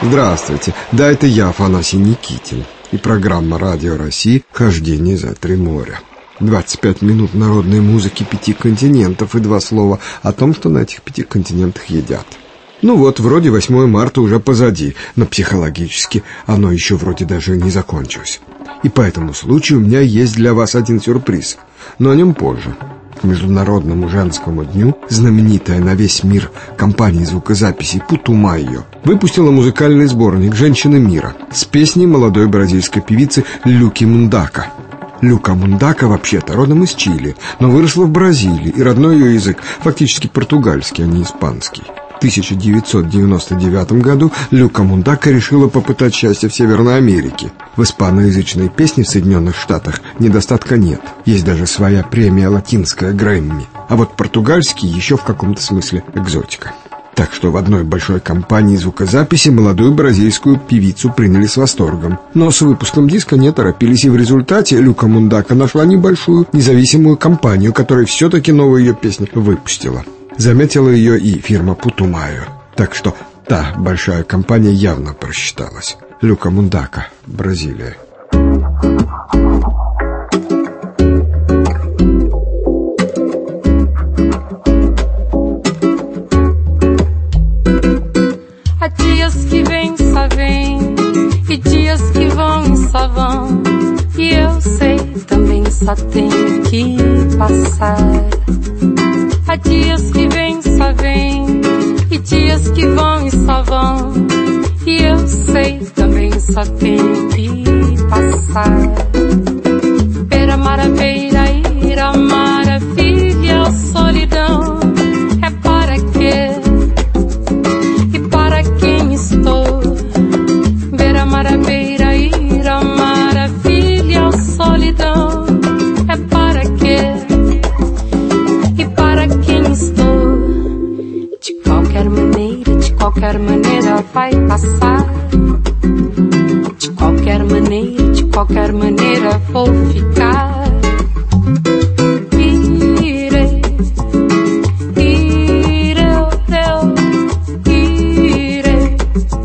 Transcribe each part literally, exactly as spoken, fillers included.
Здравствуйте, да, это я, Афанасий Никитин, и программа «Радио России. Хождение за три моря». двадцать пять минут народной музыки пяти континентов и два слова о том, что на этих пяти континентах едят. Ну вот, вроде восьмое марта уже позади, но психологически оно еще вроде даже не закончилось. И по этому случаю у меня есть для вас один сюрприз, но о нем позже. К Международному женскому дню знаменитая на весь мир компания звукозаписей «Путумайо» выпустила музыкальный сборник «Женщины мира» с песней молодой бразильской певицы Люки Мундака. Люка Мундака вообще-то родом из Чили, но выросла в Бразилии, и родной ее язык фактически португальский, а не испанский. В тысяча девятьсот девяносто девятом году Люка Мундака решила попытать счастье в Северной Америке. В испаноязычной песне в Соединенных Штатах недостатка нет. Есть даже своя премия латинская Грэмми. А вот португальский еще в каком-то смысле экзотика. Так что в одной большой компании звукозаписи молодую бразильскую певицу приняли с восторгом. Но с выпуском диска не торопились, и в результате Люка Мундака нашла небольшую независимую компанию, которая все-таки новую ее песню выпустила. Заметила ее и фирма «Путумайо». Так что та большая компания явно просчиталась. Люка Мундака, Бразилия. Há dias que vem, só vem, e dias que vão e só vão. E eu sei, também só tem que passar. Há dias que vem, só vem, e dias que vão e só vão. E eu sei, também só tem que passar. Beira, maravilha, ira, maravilha, solidão. É para quê? E para quem estou? Beira, maravilha, ira, maravilha, solidão. É para quê? E para quem estou? De qualquer maneira, de qualquer maneira vai passar. De qualquer maneira, de qualquer maneira vou ficar. Irei, irei, irei,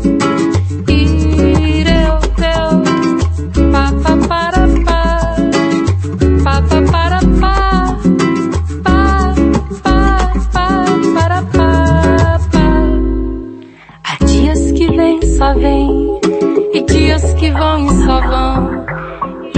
irei, pa pa para pa, pa pa para pa, pa pa pa para pa pa. Há dias que vem, só vem, e dias que vão e só vão.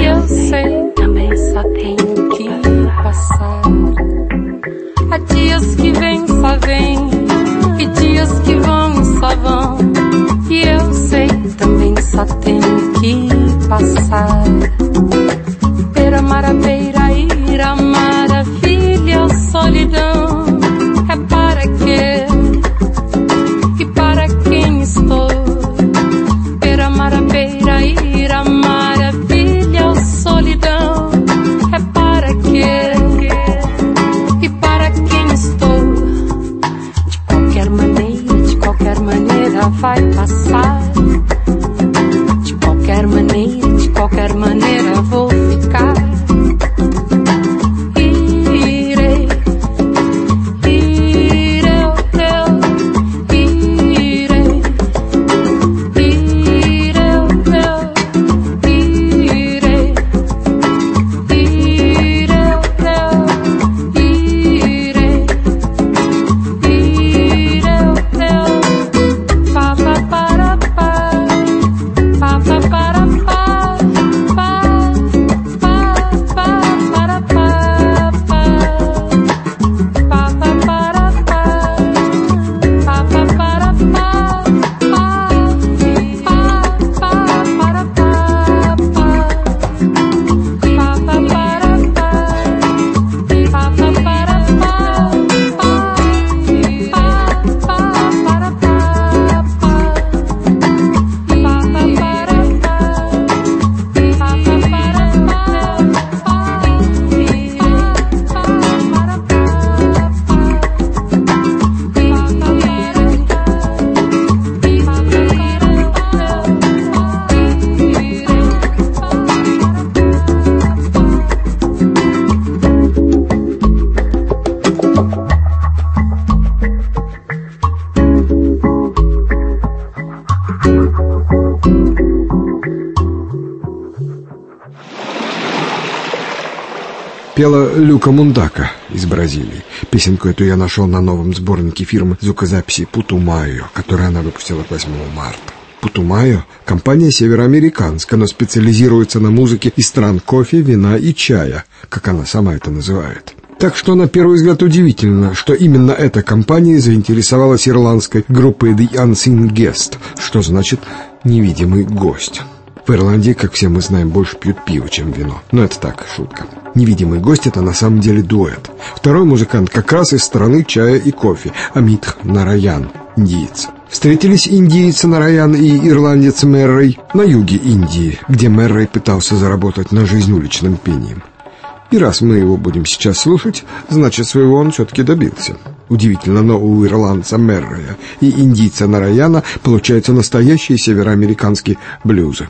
пела Люка Мундака из Бразилии. Песенку эту я нашел на новом сборнике фирмы звукозаписи «Путумайо», который она выпустила восьмого марта. «Путумайо» — компания североамериканская, но специализируется на музыке из стран кофе, вина и чая, как она сама это называет. Так что на первый взгляд удивительно, что именно эта компания заинтересовалась ирландской группой The Unseen Guest, что значит «невидимый гость». В Ирландии, как все мы знаем, больше пьют пиво, чем вино. Но это так, шутка. «Невидимый гость» — это на самом деле дуэт. Второй музыкант как раз из страны чая и кофе — Амит Нараян, индиец. Встретились индиец Нараян и ирландец Мэррей на юге Индии, где Мэррей пытался заработать на жизнь уличным пением. И раз мы его будем сейчас слушать, значит, своего он все-таки добился. Удивительно, но у ирландца Мэррея и индийца Нараяна получаются настоящие североамериканские блюзы.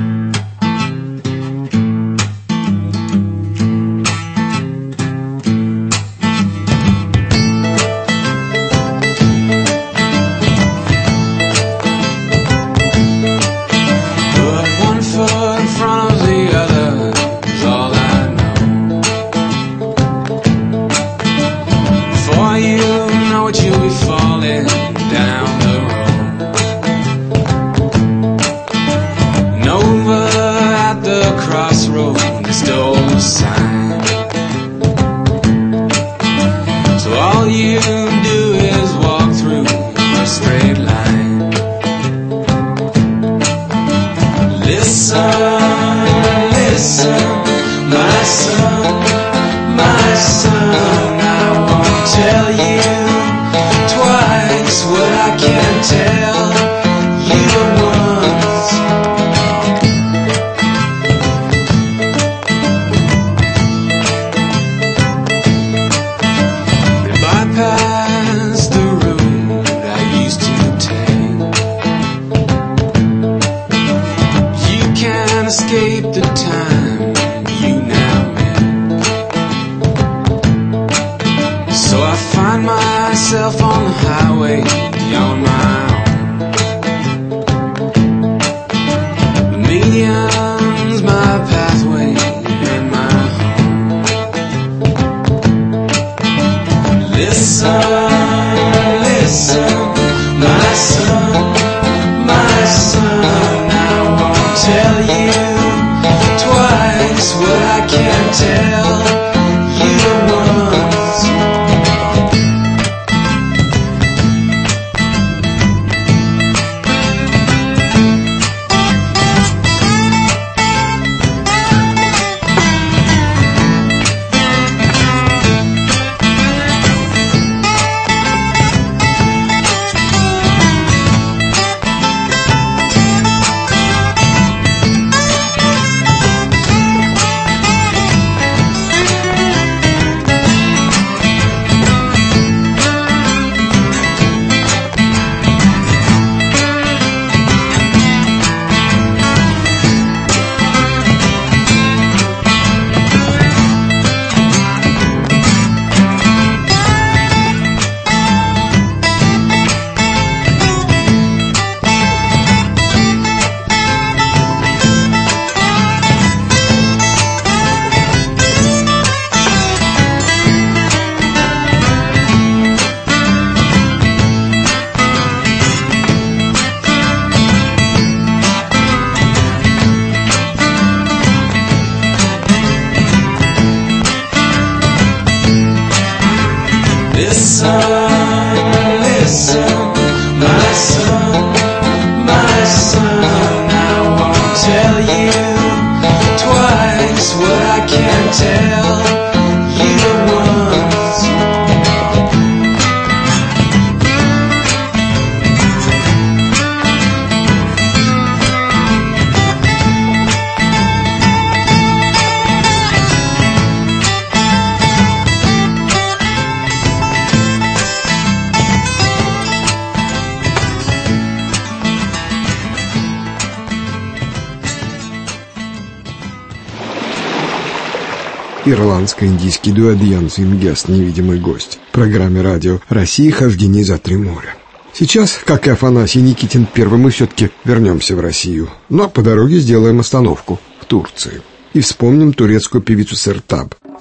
Ирландско-индийский дуэт The Unseen Guest, невидимый гость, в программе радио России «Хождение за три моря». Сейчас, как и Афанасий Никитин первый, мы все-таки вернемся в Россию, но по дороге сделаем остановку в Турции и вспомним турецкую певицу Сертаб.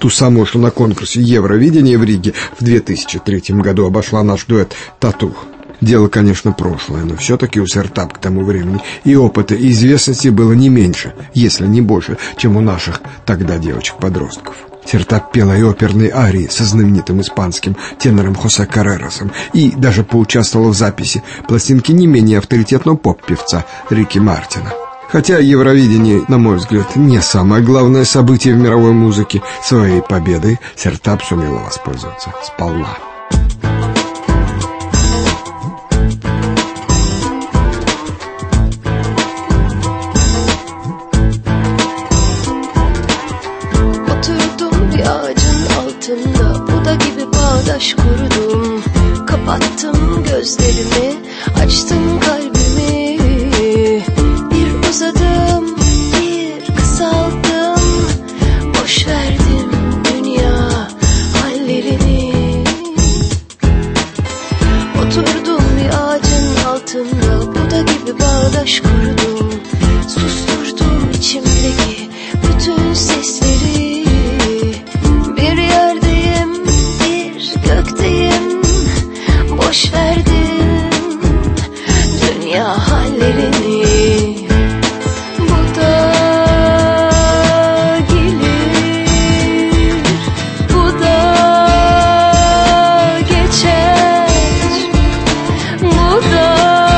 Ту самую, что на конкурсе Евровидения в Риге в две тысячи третьем году обошла наш дуэт «Тату». Дело, конечно, прошлое, но все-таки у Сертаб к тому времени и опыта, и известности было не меньше, если не больше, чем у наших тогда девочек-подростков. Сертаб пела и оперные арии со знаменитым испанским тенором Хосе Каррерасом и даже поучаствовала в записи пластинки не менее авторитетного поп-певца Рики Мартина. Хотя Евровидение, на мой взгляд, не самое главное событие в мировой музыке, своей победой Сертаб сумела воспользоваться сполна. Bağdaş kurdum, kapattım gözlerimi, açtım kalbimi. Bir uzadım, bir kısaldım, boş verdim dünya hallerini. Oturdum bir ağacın altında, Buda gibi bağdaş kurdum, susturdum içimdeki bütün sesleri. Bir yerdeyim, gökteyim, boş verdim dünya hallerini. Bu da gelir, bu da geçer, bu da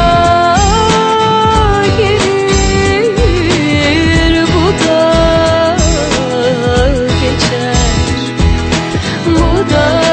gelir, bu da geçer, bu da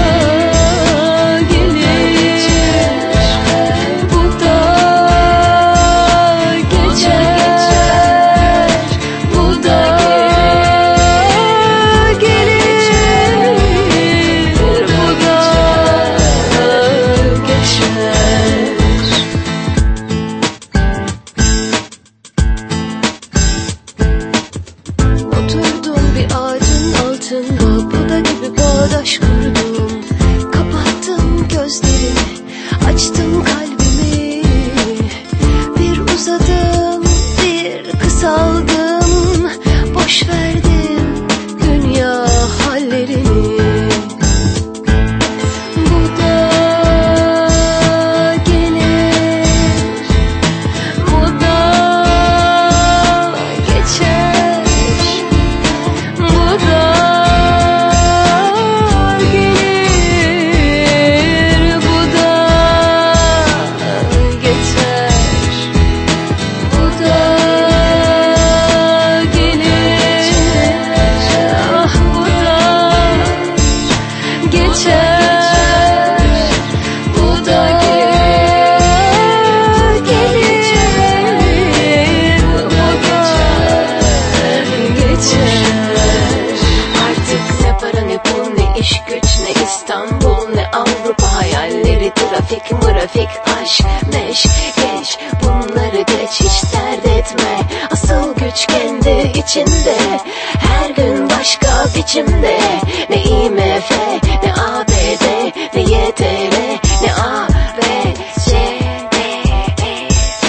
her gün başka biçimde. Ne I M F, ne A B D, ne Y T R, ne A B C D E F.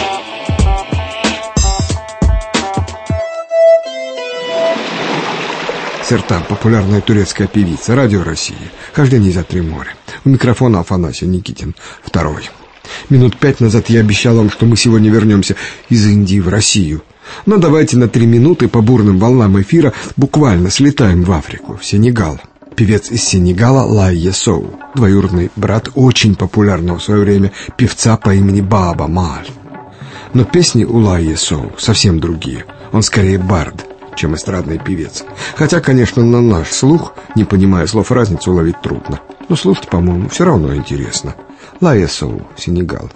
Сертаб — популярная турецкая певица, радио России, каждый день за три моря. У микрофона Афанасий Никитин, второй. Минут пять назад я обещал вам, что мы сегодня вернемся из Индии в Россию. Но давайте на три минуты по бурным волнам эфира буквально слетаем в Африку, в Сенегал. Певец из Сенегала Лайе Соу, двоюродный брат очень популярного в свое время певца по имени Баба Мааль. Но песни у Лайе Соу совсем другие. Он скорее бард, чем эстрадный певец. Хотя, конечно, на наш слух, не понимая слов, разницу уловить трудно. Но слушать, по-моему, все равно интересно. Лайе Соу, Сенегал.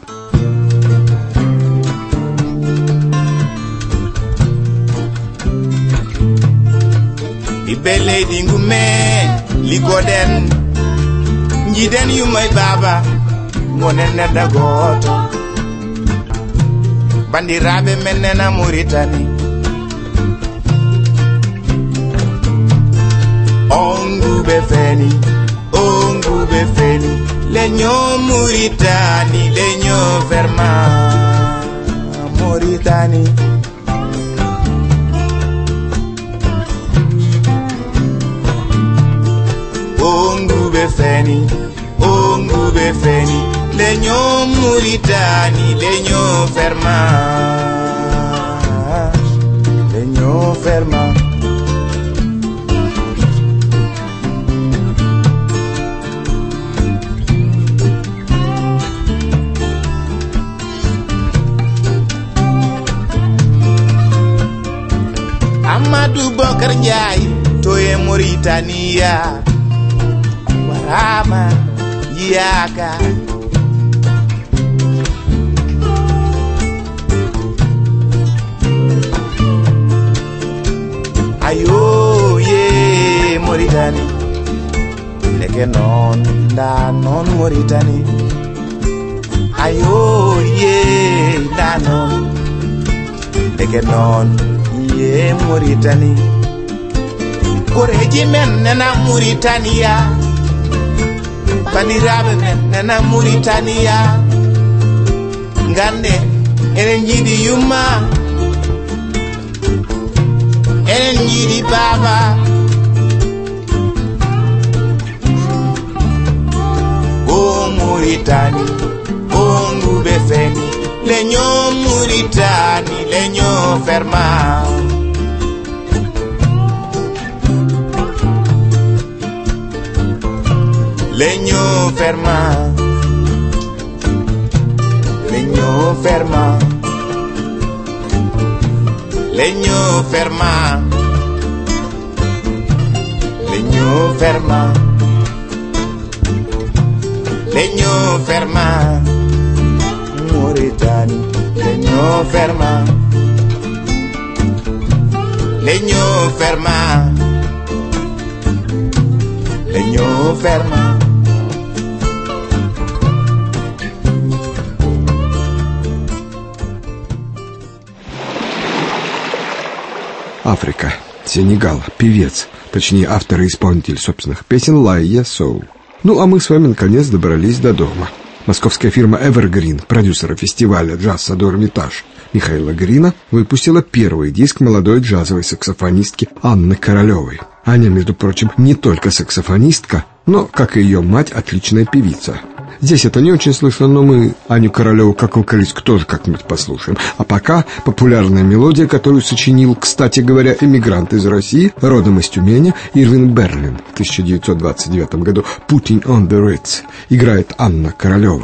Ibele dingume ligoden njiden yu may baba ngonene dagoto bandirabe menena Mauritanie ongu befeni ongu befeni legno Mauritanie legno ferma Mauritanie. befeni, ongu befeni, legno Muritani, legno ferma, legno ferma. Amadou Bokar Ndiaye toye Mauritania warama yaka ayo ye Mauritanie leke non da non Mauritanie ayo ye da non leke non ye Mauritanie koreji men nana Mauritania bandiraɓe men nana Mauritania ngande enen jiiɗi yumma enen jiiɗi baba o Mauritanie o nguɓe feni legno Mauritanie legno ferma. Legno ferma, legno ferma, legno ferma, legno ferma, legno ferma, Mauritanie, legno ferma, legno ferma, legno ferma. Африка, Сенегал, певец, точнее автор и исполнитель собственных песен Лайя Соу. Ну а мы с вами наконец добрались до дома. Московская фирма Evergreen, продюсера фестиваля «Джаз Садо Эрмитаж» Михаила Грина, выпустила первый диск молодой джазовой саксофонистки Анны Королевой. Аня, между прочим, не только саксофонистка, но, как и ее мать, отличная певица. Здесь это не очень слышно, но мы Аню Королеву как вокалистку тоже как-нибудь послушаем. А пока популярная мелодия, которую сочинил, кстати говоря, эмигрант из России, родом из Тюмени, Ирвин Берлин в тысяча девятьсот двадцать девятом году, «Putting on the Ritz», играет Анна Королева.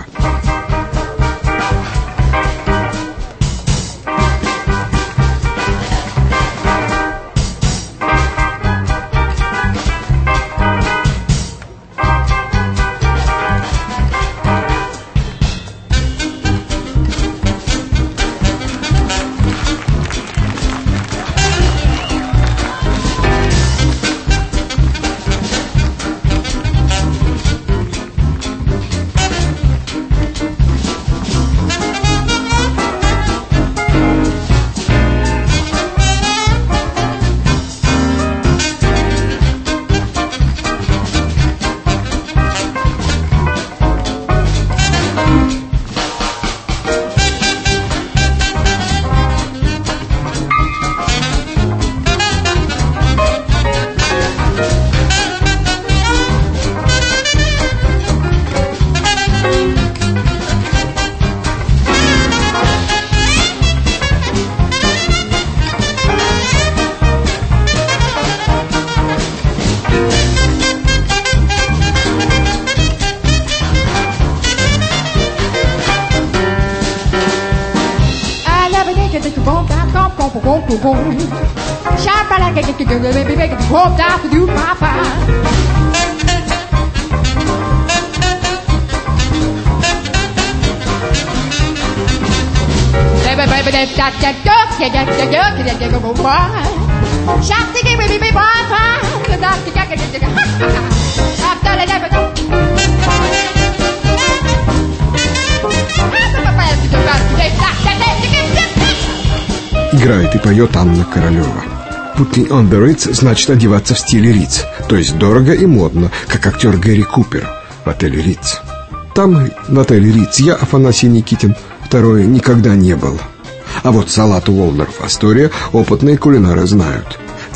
Играет и поет Анна Королева. «Putting on the Ritz» значит одеваться в стиле Ritz, то есть дорого и модно, как актер Гэри Купер в отеле Ritz. Там, в отеле Ritz, я, Афанасий Никитин, второе, никогда не был. А вот салат Уолнеров Астория опытные кулинары знают.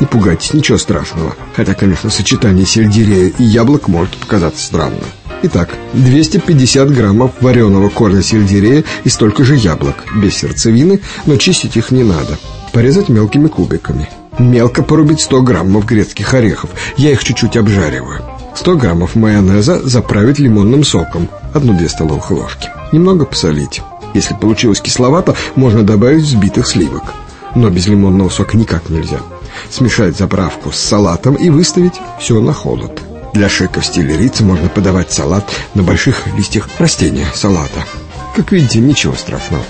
Не пугайтесь, ничего страшного. Хотя, конечно, сочетание сельдерея и яблок может показаться странным. Итак, двести пятьдесят граммов вареного корня сельдерея и столько же яблок, без сердцевины, но чистить их не надо. Порезать мелкими кубиками. Мелко порубить сто граммов грецких орехов, я их чуть-чуть обжариваю. сто граммов майонеза заправить лимонным соком, одну-две столовых ложки. Немного посолить. Если получилось кисловато, можно добавить взбитых сливок. Но без лимонного сока никак нельзя. Смешать заправку с салатом и выставить все на холод. Для шейка в стиле рица можно подавать салат на больших листьях растения салата. Как видите, ничего страшного.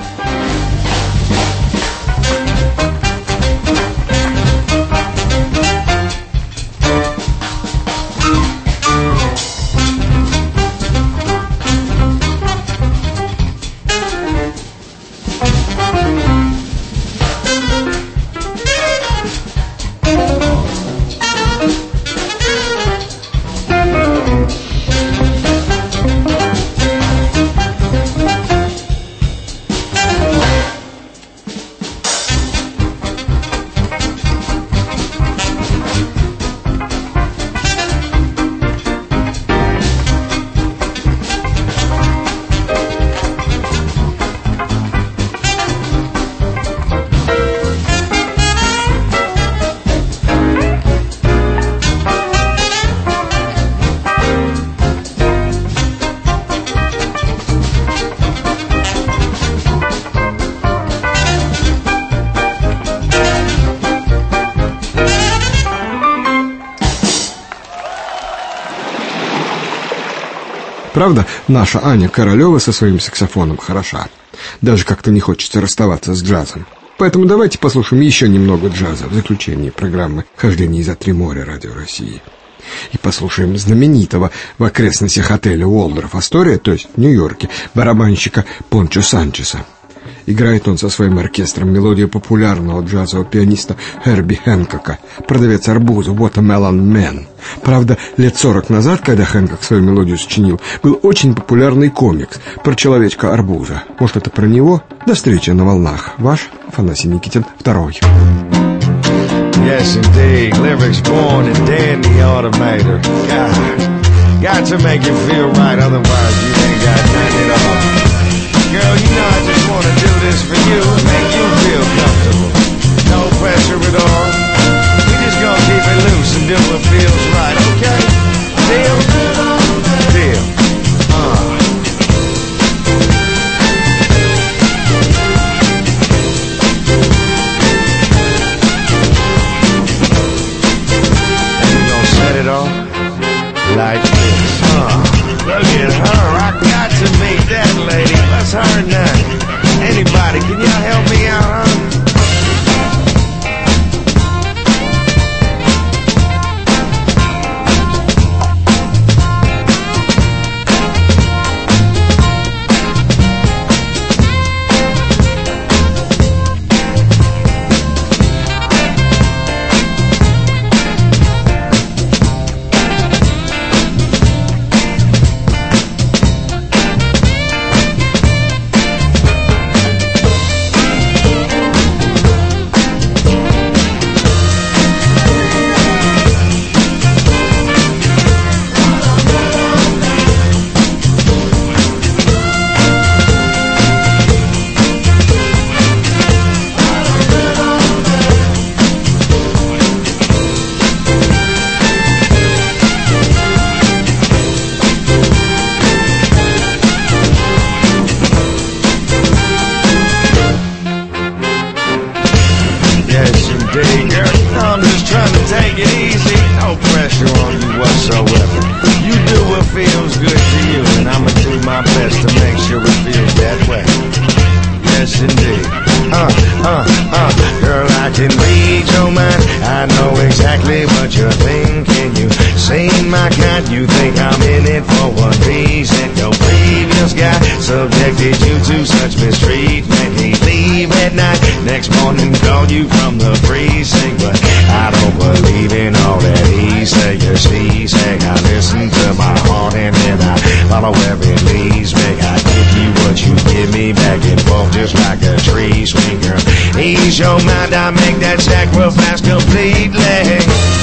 Правда, наша Аня Королева со своим саксофоном хороша. Даже как-то не хочется расставаться с джазом. Поэтому давайте послушаем еще немного джаза в заключении программы «Хождение за три моря» Радио России. И послушаем знаменитого в окрестностях отеля Уолдорф Астория, то есть в Нью-Йорке, барабанщика Пончо Санчеса. Играет он со своим оркестром мелодию популярного джазового пианиста Херби Хэнкока, продавец арбуза Watermelon Man. Правда, лет сорок назад, когда Хэнкок свою мелодию сочинил, был очень популярный комикс про человечка-арбуза. Может, это про него? До встречи на волнах. Ваш Афанасий Никитин, второй. Yes, indeed. Lyrics born and dead in the automator. God, got to make you feel right, otherwise you ain't got nothing at all. Girl, you know I just want to do this for you and make you feel comfortable. No pressure at all. We just gonna keep it loose and do what feels right, okay? Deal? Deal. Uh. And we gonna set it off like this. Uh. Look at her, I got to meet that lady. What's her name? Anybody, can y'all help me out, huh? Ease your mind, I make that sacrifice completely.